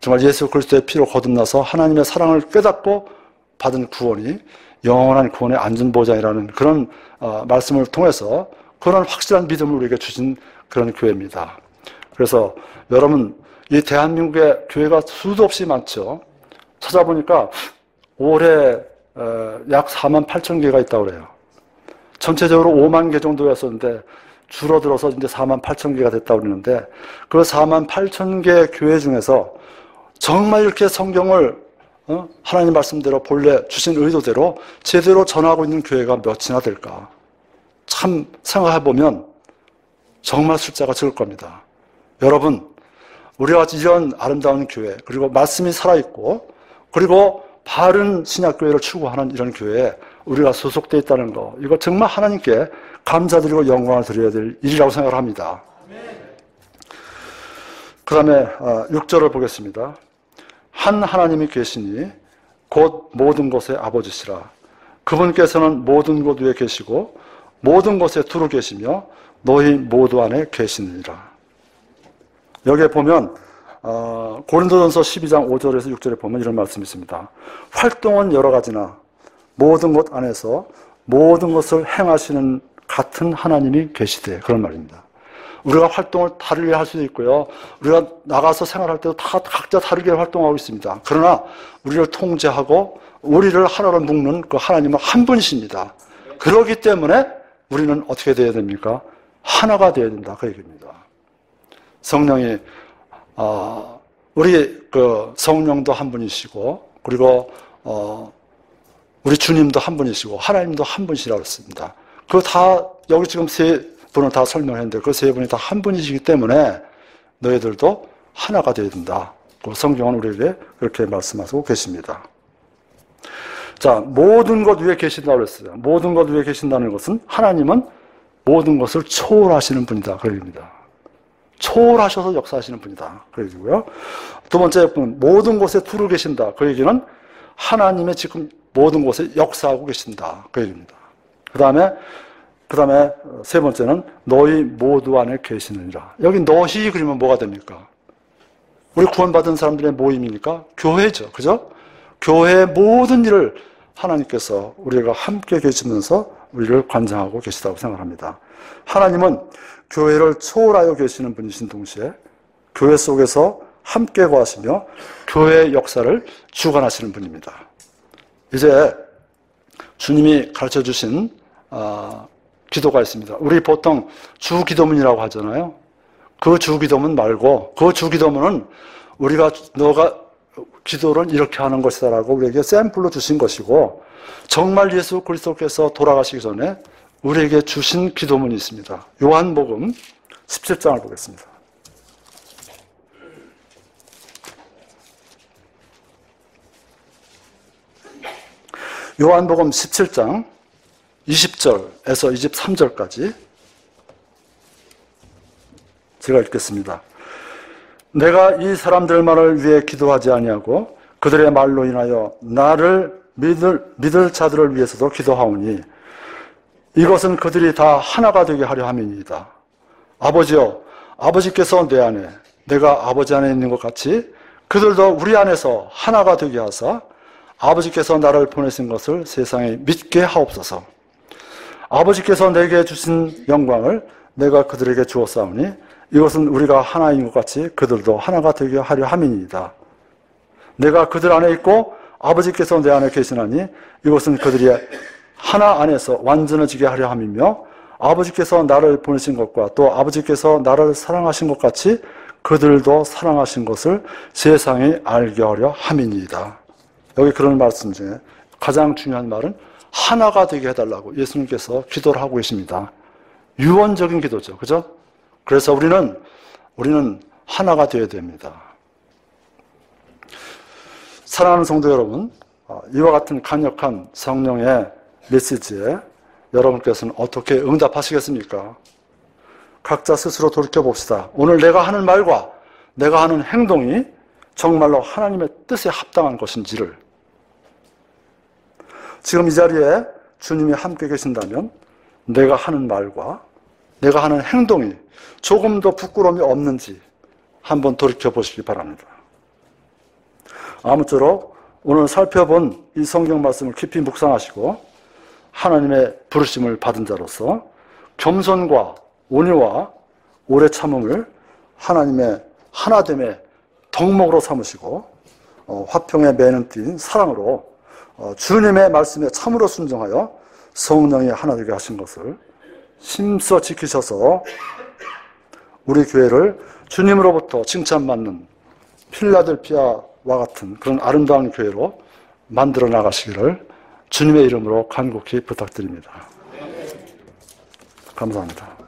정말 예수 그리스도의 피로 거듭나서 하나님의 사랑을 깨닫고 받은 구원이 영원한 구원의 안전보장이라는 그런 어, 말씀을 통해서 그런 확실한 믿음을 우리에게 주신 그런 교회입니다. 그래서 여러분, 이 대한민국의 교회가 수도 없이 많죠. 찾아보니까 올해 어, 약 사만 팔천 개가 있다고 그래요. 전체적으로 오만 개 정도였었는데 줄어들어서 이제 사만 팔천 개가 됐다고 그러는데 그 사만 팔천 개 교회 중에서 정말 이렇게 성경을 어? 하나님 말씀대로 본래 주신 의도대로 제대로 전하고 있는 교회가 몇이나 될까? 참 생각해보면 정말 숫자가 적을 겁니다. 여러분, 우리가 이런 아름다운 교회, 그리고 말씀이 살아있고 그리고 바른 신약교회를 추구하는 이런 교회에 우리가 소속되어 있다는 거, 이거 정말 하나님께 감사드리고 영광을 드려야 될 일이라고 생각을 합니다. 그 다음에 육 절을 보겠습니다. 한 하나님이 계시니 곧 모든 것의 아버지시라. 그분께서는 모든 곳 위에 계시고 모든 것에 두루 계시며 너희 모두 안에 계시느니라. 여기에 보면 어, 고린도전서 십이 장 오 절에서 육 절에 보면 이런 말씀이 있습니다. 활동은 여러 가지나 모든 것 안에서 모든 것을 행하시는 같은 하나님이 계시되, 그런 말입니다. 우리가 활동을 다르게 할 수도 있고요. 우리가 나가서 생활할 때도 다 각자 다르게 활동하고 있습니다. 그러나 우리를 통제하고 우리를 하나로 묶는 그 하나님은 한 분이십니다. 그렇기 때문에 우리는 어떻게 되어야 됩니까? 하나가 되어야 된다. 그 얘기입니다. 성령이 어, 우리 그 성령도 한 분이시고 그리고 어, 우리 주님도 한 분이시고 하나님도 한 분이시라고 했습니다. 그거 다 여기 지금 세 분을 다 설명했는데 그 세 분이 다 한 분이시기 때문에 너희들도 하나가 되어야 된다. 그 성경은 우리에게 그렇게 말씀하고 계십니다. 자, 모든 것 위에 계신다고 그랬어요. 모든 것 위에 계신다는 것은 하나님은 모든 것을 초월하시는 분이다. 그 얘기입니다. 초월하셔서 역사하시는 분이다. 그 얘기고요. 두 번째 분, 모든 곳에 두루 계신다. 그 얘기는 하나님의 지금 모든 곳에 역사하고 계신다. 그 얘기입니다. 그 다음에, 그 다음에 세 번째는 너희 모두 안에 계시느니라. 여기 너희 그러면 뭐가 됩니까? 우리 구원받은 사람들의 모임이니까 교회죠. 그죠? 교회의 모든 일을 하나님께서 우리가 함께 계시면서 우리를 관장하고 계시다고 생각합니다. 하나님은 교회를 초월하여 계시는 분이신 동시에 교회 속에서 함께 거하시며 교회의 역사를 주관하시는 분입니다. 이제 주님이 가르쳐 주신 어, 기도가 있습니다. 우리 보통 주기도문이라고 하잖아요. 그 주기도문 말고 그 주기도문은 우리가 너가 기도를 이렇게 하는 것이다라고 우리에게 샘플로 주신 것이고 정말 예수 그리스도께서 돌아가시기 전에 우리에게 주신 기도문이 있습니다. 요한복음 십칠 장을 보겠습니다. 요한복음 십칠 장 이십 절에서 이십삼 절까지 제가 읽겠습니다. 내가 이 사람들만을 위해 기도하지 아니하고 그들의 말로 인하여 나를 믿을, 믿을 자들을 위해서도 기도하오니 이것은 그들이 다 하나가 되게 하려 함이니이다. 아버지여, 아버지께서 내 안에 내가 아버지 안에 있는 것 같이 그들도 우리 안에서 하나가 되게 하사 아버지께서 나를 보내신 것을 세상에 믿게 하옵소서. 아버지께서 내게 주신 영광을 내가 그들에게 주었사오니 이것은 우리가 하나인 것 같이 그들도 하나가 되게 하려 함이니이다. 내가 그들 안에 있고 아버지께서 내 안에 계시나니 이것은 그들이 하나 안에서 완전해지게 하려 함이며 아버지께서 나를 보내신 것과 또 아버지께서 나를 사랑하신 것 같이 그들도 사랑하신 것을 세상에 알게 하려 함이니이다. 여기 그런 말씀 중에 가장 중요한 말은 하나가 되게 해달라고 예수님께서 기도를 하고 계십니다. 유언적인 기도죠. 그죠? 그래서 우리는, 우리는 하나가 되어야 됩니다. 사랑하는 성도 여러분, 이와 같은 강력한 성령의 메시지에 여러분께서는 어떻게 응답하시겠습니까? 각자 스스로 돌이켜봅시다. 오늘 내가 하는 말과 내가 하는 행동이 정말로 하나님의 뜻에 합당한 것인지를 지금 이 자리에 주님이 함께 계신다면 내가 하는 말과 내가 하는 행동이 조금 더 부끄러움이 없는지 한번 돌이켜 보시기 바랍니다. 아무쪼록 오늘 살펴본 이 성경 말씀을 깊이 묵상하시고 하나님의 부르심을 받은 자로서 겸손과 온유와 오래 참음을 하나님의 하나됨의 덕목으로 삼으시고 어, 화평의 매는 띤 사랑으로 어, 주님의 말씀에 참으로 순종하여 성령이 하나 되게 하신 것을 힘써 지키셔서 우리 교회를 주님으로부터 칭찬받는 필라델피아와 같은 그런 아름다운 교회로 만들어 나가시기를 주님의 이름으로 간곡히 부탁드립니다. 감사합니다.